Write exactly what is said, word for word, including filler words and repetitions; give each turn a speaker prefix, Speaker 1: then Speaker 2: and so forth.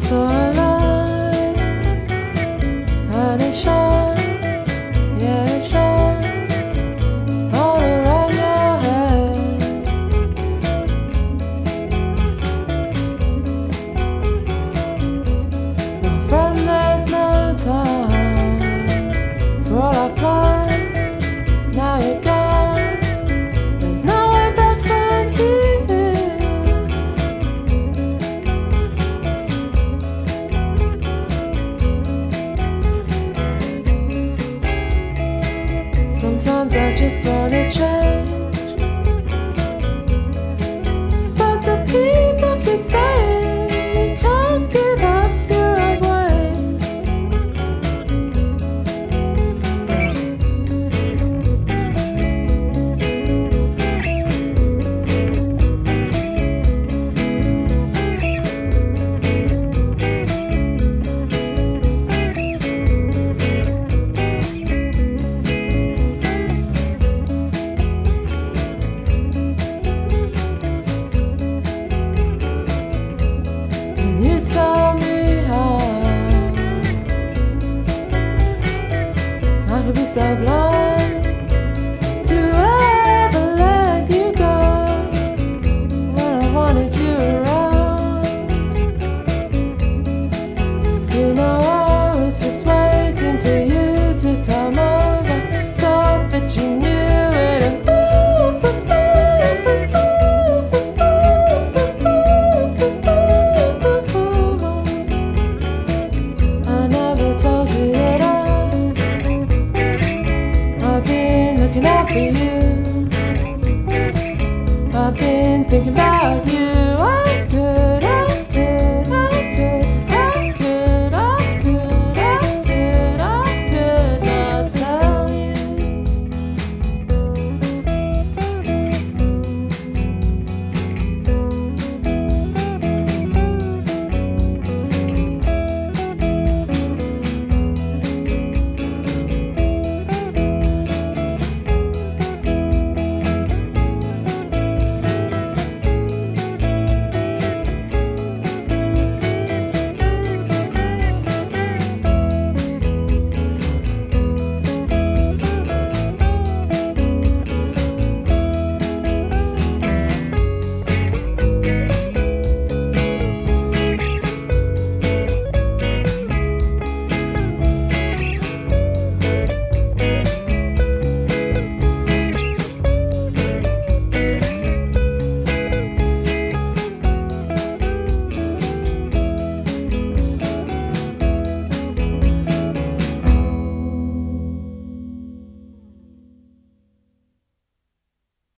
Speaker 1: saw a light and it shone, yeah it shone all around your head. My friend, there's no time for all our plans. Now you're gone, there's no way back from here. Sometimes I just wanna change, but the people keep saying you can't give up your old ways. When you tell me how I could be so blind to ever let you go when I wanted you around. You know I was just waiting for you to come over. Thought that you knew it. I never told you that I I've been looking out for you. I've been thinking about you.